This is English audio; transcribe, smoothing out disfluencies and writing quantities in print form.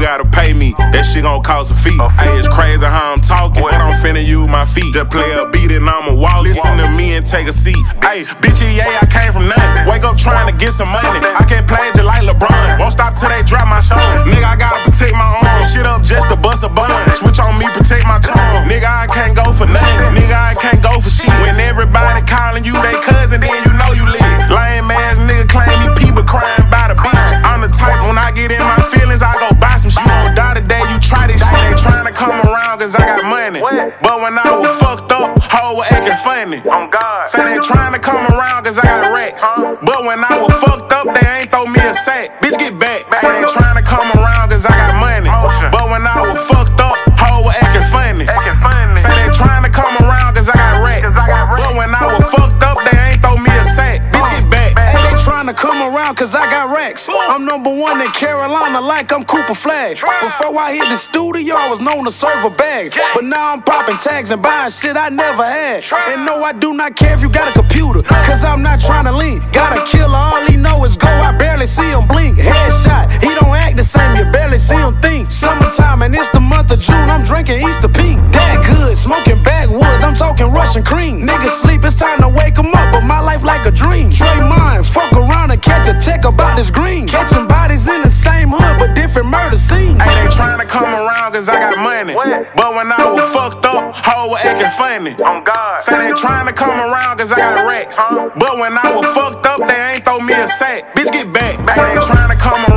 gotta pay me. That shit gon' cost a fee. Hey, it's crazy how I'm talking, but I'm finna use my feet. Just play a beat and I'ma walk. Listen to me and take a seat. Hey, bitch, yeah, I came from nothing. Wake up trying to get some money. I can't play just like LeBron. Won't stop till they drop my song. Nigga, I gotta protect my own. Shit up just to bust a bun. Switch on me, protect my tongue. Nigga, I can't go for nothing. Nigga, I can't go for shit. When everybody calling you they cousin, then you know you lit. Lame ass nigga claim me people crying by the beach. I'm the type when I get in my feelings, I go buy some shit. You gon' die today, you try this shit. They tryna come around cause I got money. But when I was fucked up, hoe was acting funny. On God. Say they tryna come around cause I got racks. But when I was fucked up, they ain't throw me a sack. Bitch, get back. They ain't tryna come around cause I got money. But when I was fucked up, hoe was acting funny. Say they tryna come around cause I got racks. But when I was fucked up, they ain't throw me a sack. Bitch, get back. Hey, they tryna come around cause I got racks. I'm number one in Carolina like I'm Cooper Flag. Before I hit the studio, I was known to serve a bag. But now I'm popping tags and buying shit I never had. And no, I do not care if you got a computer, cause I'm not tryna lean. Got a killer, all he know is go, I barely see him blink. Headshot, he don't act the same, you barely see him think. Summertime and it's the month of June, I'm drinking Easter pink. That good, smoking backwoods, I'm talking Russian cream. Niggas sleep, it's time to wake them up, but my life like a dream. Trey mine, fuck around and catch a tech about this green. Catching bodies in the same hood, but different murder scenes. Hey, they tryna come around cause I got money. But when I was fucked up, hoe was acting funny. On God. Say they tryna come around cause I got racks. But when I was fucked up, they ain't throw me a sack. Bitch, get back. They ain't tryna come around.